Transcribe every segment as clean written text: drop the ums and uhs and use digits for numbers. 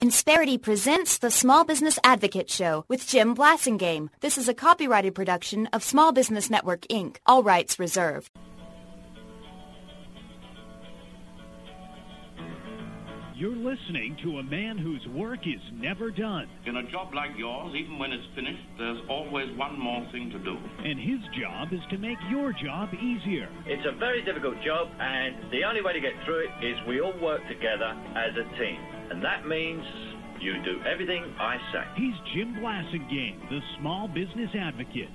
Insperity presents the Small Business Advocate Show with Jim Blasingame. This is a copyrighted production of Small Business Network, Inc. All rights reserved. You're listening to a man whose work is never done. In a job like yours, even when it's finished, there's always one more thing to do. And his job is to make your job easier. It's a very difficult job, and the only way to get through it is we all work together as a team. And that means you do everything I say. He's Jim Blasingame, the Small Business Advocate.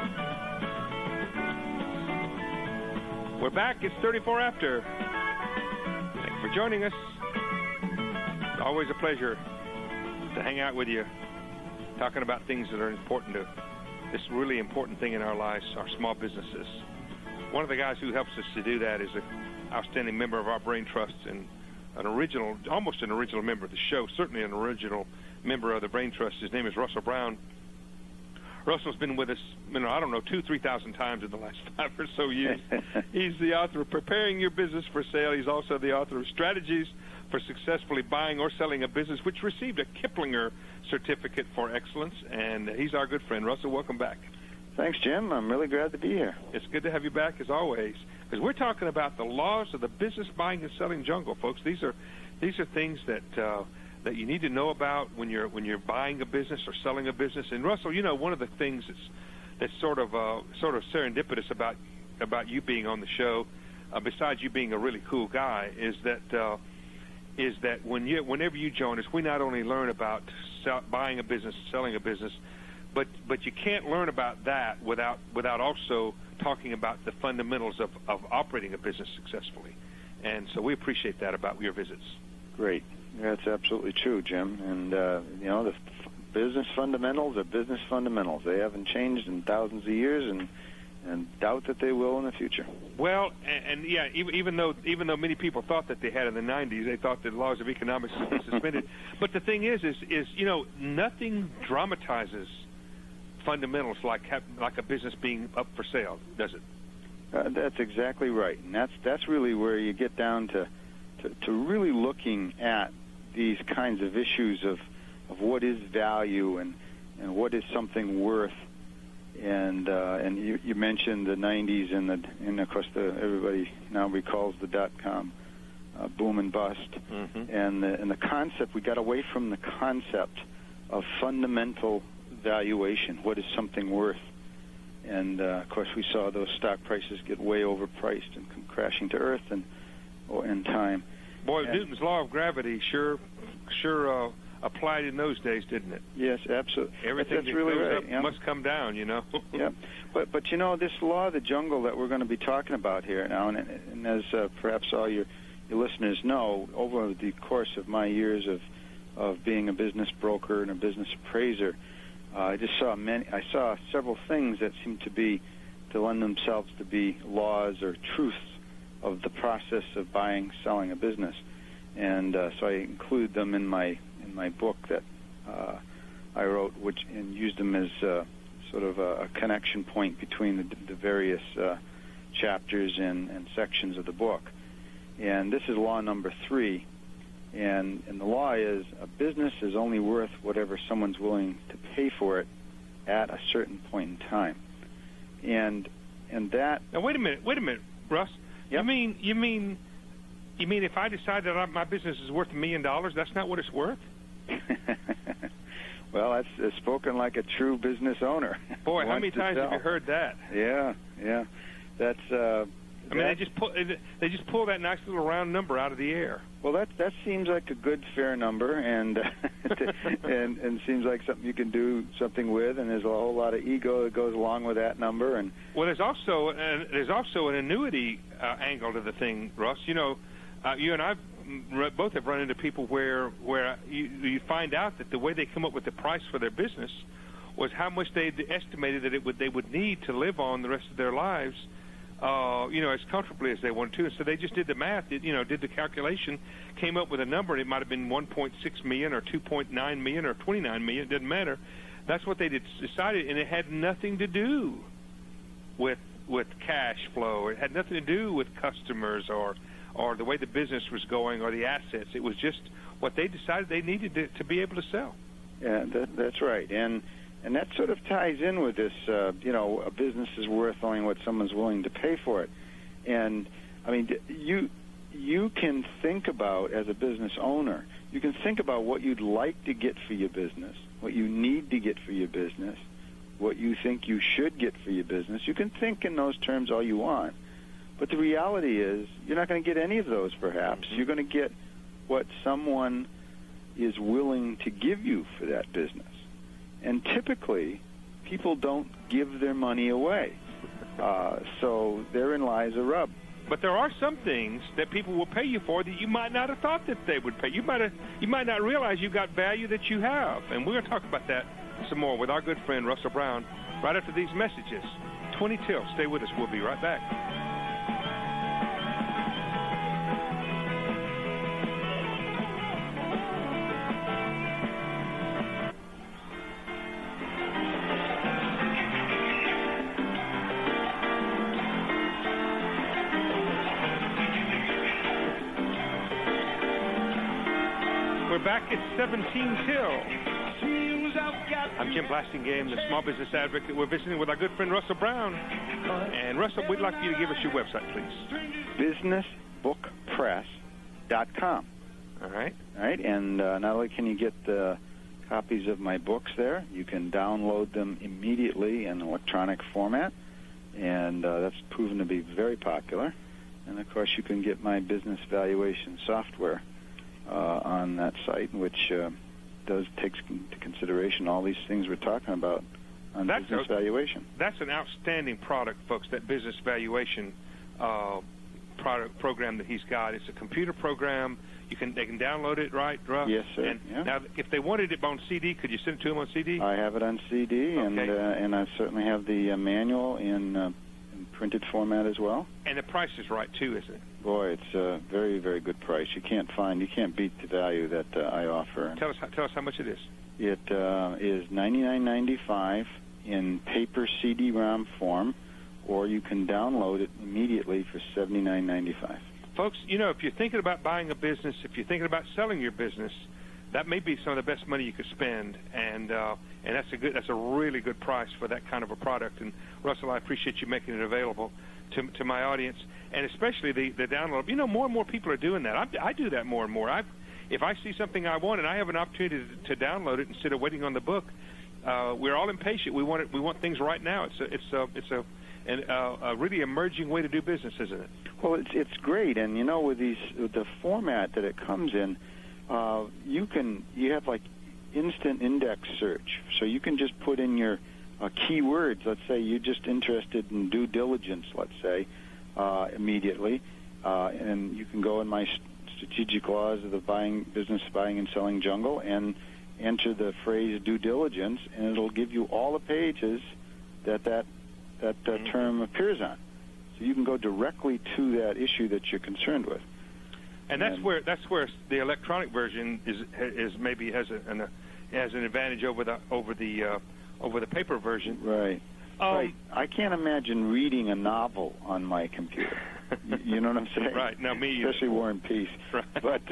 We're back. It's 34 after. Thanks for joining us. Always a pleasure to hang out with you, talking about things that are important to this really important thing in our lives, our small businesses. One of the guys who helps us to do that is an outstanding member of our Brain Trust and almost an original member of the show, certainly an original member of the Brain Trust. His name is Russell Brown. Russell's been with us, 2,000-3,000 times in the last 5 or so years. He's the author of Preparing Your Business for Sale. He's also the author of Strategies for Successfully Buying or Selling a Business, which received a Kiplinger Certificate for Excellence. And he's our good friend. Russell, welcome back. Thanks, Jim. I'm really glad to be here. It's good to have you back, as always, because we're talking about the laws of the business buying and selling jungle, folks. These are things that you need to know about when you're buying a business or selling a business. And Russell, one of the things that's sort of serendipitous about you being on the show, besides you being a really cool guy, is that whenever you join us, we not only learn about buying a business, selling a business, but you can't learn about that without also talking about the fundamentals of operating a business successfully. And so we appreciate that about your visits. Great. That's absolutely true, Jim. And, the business fundamentals are business fundamentals. They haven't changed in thousands of years, and doubt that they will in the future. Well, and yeah, even though many people thought that they had in the 90s, they thought that the laws of economics had been suspended. But the thing is nothing dramatizes fundamentals like a business being up for sale, does it? That's exactly right, and that's really where you get down to really looking at these kinds of issues of what is value and what is something worth. And you mentioned the 90s and of course everybody now recalls the .com boom and bust. Mm-hmm. And the concept, we got away from the concept of fundamental valuation. What is something worth? And of course we saw those stock prices get way overpriced and come crashing to earth in time. Boy, Newton's law of gravity sure applied in those days, didn't it? Yes, absolutely. Everything that's that really goes right. up must come down, Yeah. But this law of the jungle that we're going to be talking about here now, and as perhaps all your listeners know, over the course of my years of being a business broker and a business appraiser, I saw several things that seem to lend themselves to be laws or truths of the process of buying, selling a business, and so I include them in my book that I wrote, and used them as sort of a connection point between the various chapters and sections of the book. And this is law number 3, and the law is a business is only worth whatever someone's willing to pay for it at a certain point in time. And that. Now wait a minute, Russ. Yep. You mean if I decide that my business is worth $1 million, that's not what it's worth? Well, that's spoken like a true business owner. Boy, how many times have you heard that? Yeah. That's. They just pull that nice little round number out of the air. Well, that seems like a good, fair number, and and seems like something you can do something with, and there's a whole lot of ego that goes along with that number. And well, there's also an annuity angle to the thing, Russ. You and I both have run into people where you find out that the way they come up with the price for their business was how much they estimated that they would need to live on the rest of their lives, as comfortably as they wanted to. And so they just did the math, did the calculation, came up with a number, and it might have been $1.6 million or $2.9 million or $29 million. It didn't matter. That's what they decided, and it had nothing to do with cash flow. It had nothing to do with customers or the way the business was going or the assets. It was just what they decided they needed to be able to sell. Yeah, that's right. And that sort of ties in with this, a business is worth only what someone's willing to pay for it. And, I mean, you can think about, as a business owner, you can think about what you'd like to get for your business, what you need to get for your business, what you think you should get for your business. You can think in those terms all you want. But the reality is you're not going to get any of those, perhaps. You're going to get what someone is willing to give you for that business. And typically, people don't give their money away. So therein lies a rub. But there are some things that people will pay you for that you might not have thought that they would pay. You might not realize you've got value that you have. And we're going to talk about that some more with our good friend Russell Brown right after these messages. 20 till. Stay with us. We'll be right back. We're back at 17 till. I'm Jim Blasingame, the Small Business Advocate. We're visiting with our good friend Russell Brown. And Russell, we'd like you to give us your website, please. businessbookpress.com. All right. All right, and not only can you get the copies of my books there, you can download them immediately in electronic format, and that's proven to be very popular. And, of course, you can get my business valuation software on that site, which does take into consideration all these things we're talking about on business valuation. That's an outstanding product, folks, that business valuation product program that he's got. It's a computer program. They can download it, right, Russ? Yes, sir. And yeah. Now, if they wanted it on CD, could you send it to them on CD? I have it on CD, okay. and I certainly have the manual in printed format as well. And the price is right, too, isn't it? Boy, it's a very, very good price. You can't beat the value that I offer. Tell us how much it is. It is $99.95 in paper CD-ROM form, or you can download it immediately for $79.95. Folks, if you're thinking about buying a business, if you're thinking about selling your business, that may be some of the best money you could spend, and that's a really good price for that kind of a product. And Russell, I appreciate you making it available to my audience, and especially the download. More and more people are doing that. I do that more and more. If I see something I want and I have an opportunity to download it instead of waiting on the book, we're all impatient. We want things right now. It's a really emerging way to do business, isn't it? Well, it's great, and with the format that it comes in. You have like instant index search, so you can just put in your keywords. Let's say you're just interested in due diligence, let's say, immediately, and you can go in my strategic laws of the business buying and selling jungle and enter the phrase due diligence, and it'll give you all the pages that term appears on. So you can go directly to that issue that you're concerned with. And that's where the electronic version is maybe has an advantage over the paper version. Right. Right. I can't imagine reading a novel on my computer. You know what I'm saying? Right. No, me either. Especially War and Peace. Right.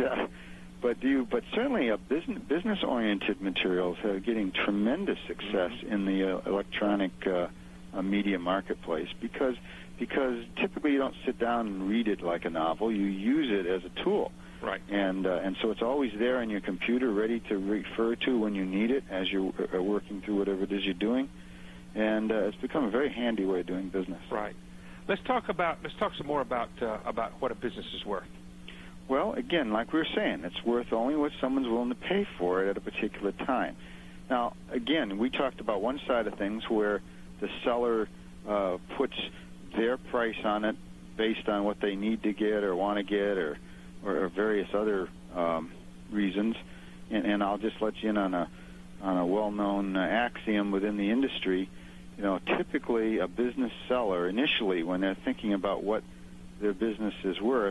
But certainly business-oriented materials are getting tremendous success in the electronic media marketplace because typically you don't sit down and read it like a novel. You use it as a tool. Right. And so it's always there on your computer, ready to refer to when you need it as you're working through whatever it is you're doing. And it's become a very handy way of doing business. Right. Let's talk some more about what a business is worth. Well, again, like we were saying, it's worth only what someone's willing to pay for it at a particular time. Now, again, we talked about one side of things where the seller puts their price on it based on what they need to get or want to get or various other reasons. And I'll just let you in on a well-known axiom within the industry. Typically a business seller initially, when they're thinking about what their business is worth,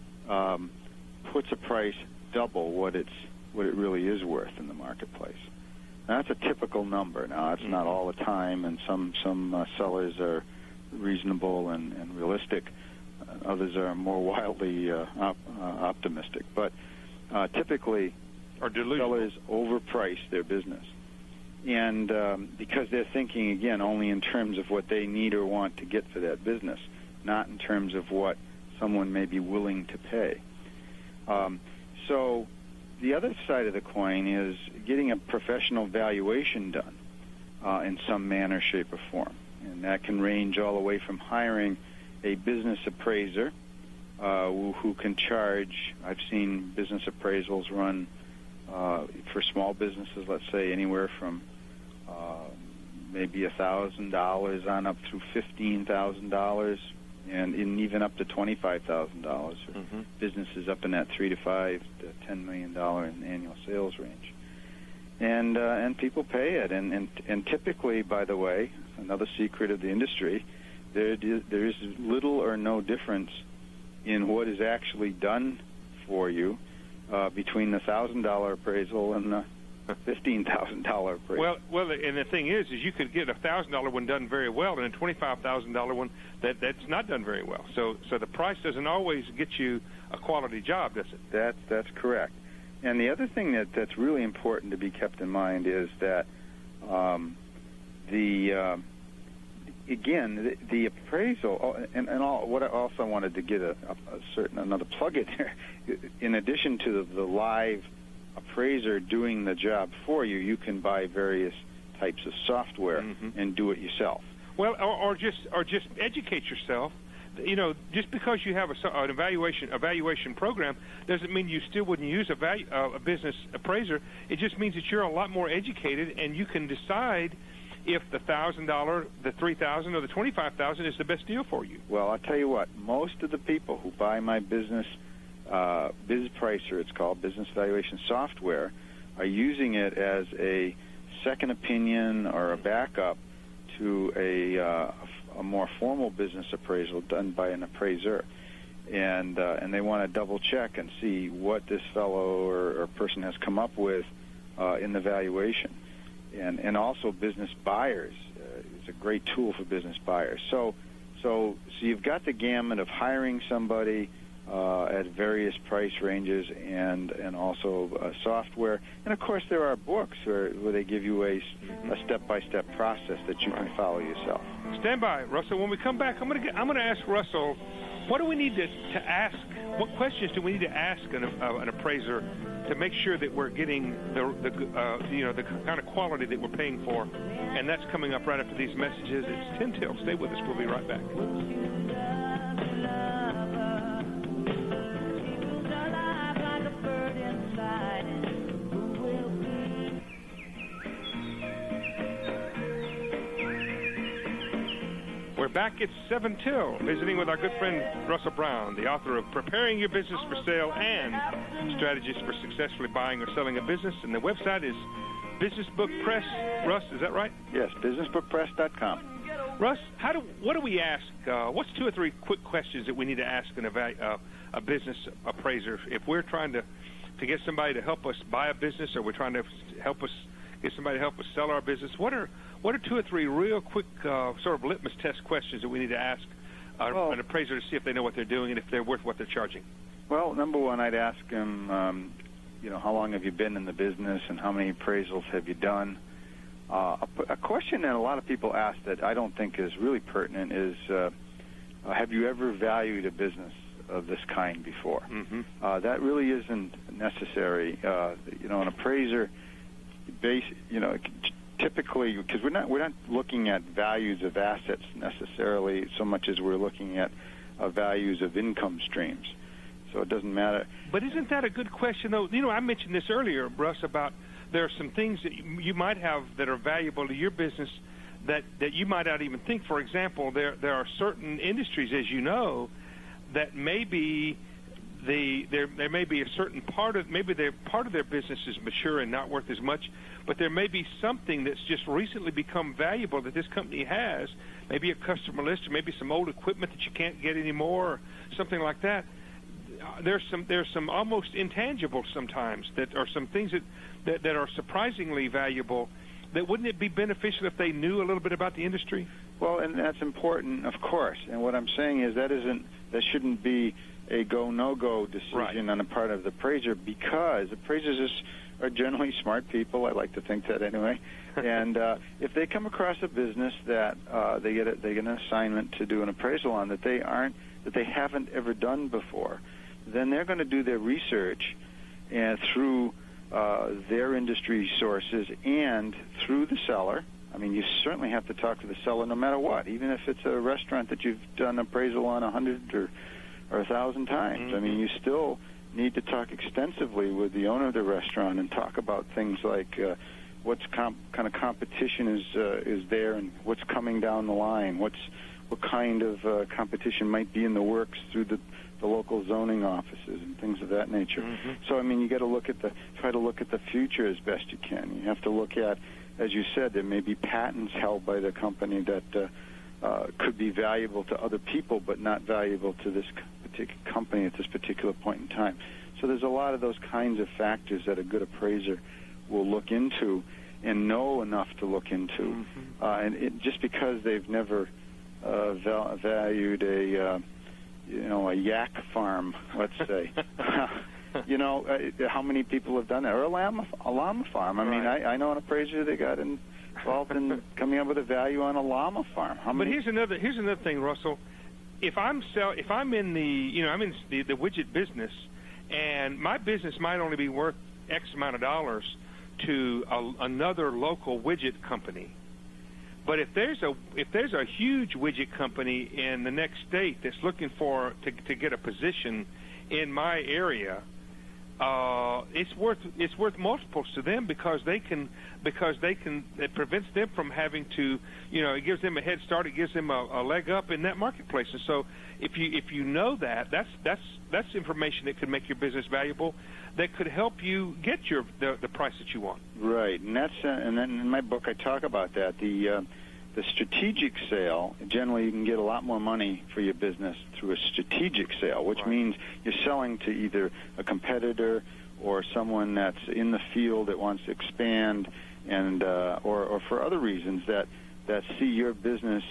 puts a price double what it really is worth in the marketplace. Now, that's a typical number. Now, that's not all the time, and some sellers are reasonable and realistic. Others are more wildly optimistic. But typically sellers overprice their business. And because they're thinking, again, only in terms of what they need or want to get for that business, not in terms of what someone may be willing to pay. So the other side of the coin is getting a professional valuation done in some manner, shape, or form. And that can range all the way from hiring a business appraiser who can charge, I've seen business appraisals run for small businesses, let's say, anywhere from maybe $1,000 on up through $15,000, and even up to $25,000 for businesses up in that $3 to $5 to $10 million in annual sales range. And people pay it, and typically, by the way, another secret of the industry, there is little or no difference in what is actually done for you between the $1,000 appraisal and the $15,000 appraisal. Well, and the thing is you could get a $1,000 one done very well, and a $25,000 one that's not done very well. So the price doesn't always get you a quality job, does it? That's correct. And the other thing that's really important to be kept in mind is that the appraisal, and what I also wanted to get another plug in there. In addition to the live appraiser doing the job for you, you can buy various types of software and do it yourself. Well, or just educate yourself. You know, just because you have an evaluation program doesn't mean you still wouldn't use a business appraiser. It just means that you're a lot more educated, and you can decide if the $1,000, the $3,000, or the $25,000 is the best deal for you. Well, I'll tell you what. Most of the people who buy my business BizPricer, it's called, business valuation software, are using it as a second opinion or a backup to a more formal business appraisal done by an appraiser, and they want to double check and see what this fellow or person has come up with in the valuation, and also business buyers. It's a great tool for business buyers. So you've got the gamut of hiring somebody at various price ranges and also software, and of course there are books where they give you a step-by-step process that you can follow yourself. Stand by, Russell. When we come back, I'm going to ask Russell, what do we need to ask? What questions do we need to ask an appraiser to make sure that we're getting the kind of quality that we're paying for? And that's coming up right after these messages. It's 10 till. Stay with us. We'll be right back. We're back at 7 till, visiting with our good friend Russell Brown, the author of Preparing Your Business for Sale and Strategies for Successfully Buying or Selling a Business. And the website is Business Book Press. Russ, is that right? Yes, businessbookpress.com. Russ, what do we ask? What's 2 or 3 quick questions that we need to ask a business appraiser if we're trying to get somebody to help us buy a business, or we're trying to get somebody to help us sell our business? What are 2 or 3 real quick sort of litmus test questions that we need to ask an appraiser to see if they know what they're doing and if they're worth what they're charging? Well, number one, I'd ask them, how long have you been in the business and how many appraisals have you done? A question that a lot of people ask that I don't think is really pertinent is, have you ever valued a business of this kind before? That really isn't necessary. An appraiser, typically, because we're not looking at values of assets necessarily so much as we're looking at values of income streams. So it doesn't matter. But isn't that a good question, though? I mentioned this earlier, Russ, about there are some things that you might have that are valuable to your business that you might not even think. For example, there are certain industries, as you know, that maybe there may be a certain part of their business is mature and not worth as much, but there may be something that's just recently become valuable that this company has, maybe a customer list, or maybe some old equipment that you can't get anymore, or something like that. There's some almost intangible sometimes that are some things that are surprisingly valuable. That wouldn't it be beneficial if they knew a little bit about the industry? Well, and that's important, of course. And what I'm saying is that shouldn't be a go-no-go decision on the part of the appraiser, because appraisers are generally smart people. I like to think that anyway. And if they come across a business that they get an assignment to do an appraisal on that they haven't ever done before, then they're going to do their research and through their industry sources and through the seller. I mean, you certainly have to talk to the seller no matter what, even if it's a restaurant that you've done appraisal on 100 or 1,000 times. Mm-hmm. I mean, you still need to talk extensively with the owner of the restaurant and talk about things like what kind of competition is there and what's coming down the line, what kind of competition might be in the works through the local zoning offices and things of that nature. Mm-hmm. So, I mean, you got to try to look at the future as best you can. You have to look at, as you said, there may be patents held by the company that could be valuable to other people, but not valuable to this particular company at this particular point in time. So there's a lot of those kinds of factors that a good appraiser will look into and know enough to look into. Mm-hmm. Just because they've never valued a yak farm, let's say. How many people have done that? Or a llama farm. I mean, I know an appraiser that got involved in coming up with a value on a llama farm. But here's another thing, Russell. If I'm in the widget business, and my business might only be worth X amount of dollars to another local widget company. But if there's a huge widget company in the next state that's looking to get a position in my area, it's worth multiples to them because it prevents them from having to, it gives them a head start, it gives them a leg up in that marketplace. And so if you know that's information that could make your business valuable, that could help you get the price that you want. Right, and then in my book I talk about that. The strategic sale, generally you can get a lot more money for your business through a strategic sale, which means you're selling to either a competitor or someone that's in the field that wants to expand, and or for other reasons that see your business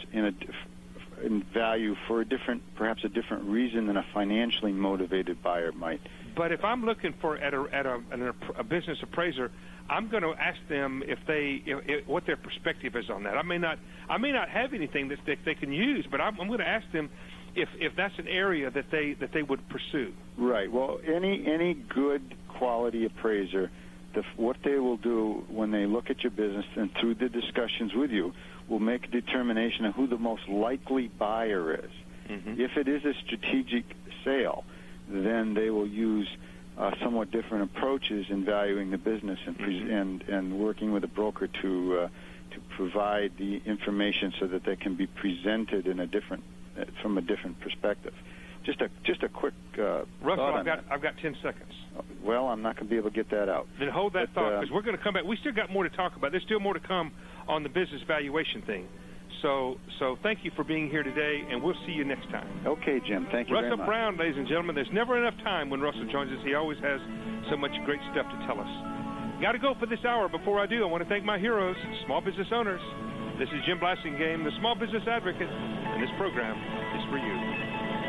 in value for perhaps a different reason than a financially motivated buyer might. But if I'm looking for at a business appraiser, I'm going to ask them if what their perspective is on that. I may not have anything that they can use, but I'm going to ask them if that's an area that they would pursue. Right. Well, any good quality appraiser, what they will do when they look at your business and through the discussions with you will make a determination of who the most likely buyer is. Mm-hmm. If it is a strategic sale, then they will use somewhat different approaches in valuing the business and working with a broker to provide the information so that they can be presented from a different perspective. Just a quick Russell, I've got 10 seconds. Well, I'm not going to be able to get that out. Then hold that thought, because we're going to come back. We still got more to talk about. There's still more to come on the business valuation thing. So thank you for being here today, and we'll see you next time. Okay, Jim. Thank you very much. Russell Brown, ladies and gentlemen. There's never enough time when Russell joins us. He always has so much great stuff to tell us. Got to go for this hour. Before I do, I want to thank my heroes, small business owners. This is Jim Blasingame, the Small Business Advocate, and this program is for you.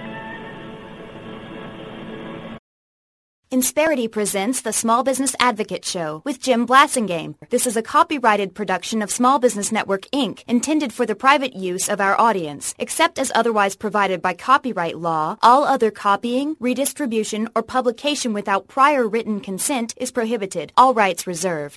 Insperity presents the Small Business Advocate Show with Jim Blasingame. This is a copyrighted production of Small Business Network, Inc., intended for the private use of our audience. Except as otherwise provided by copyright law, all other copying, redistribution, or publication without prior written consent is prohibited. All rights reserved.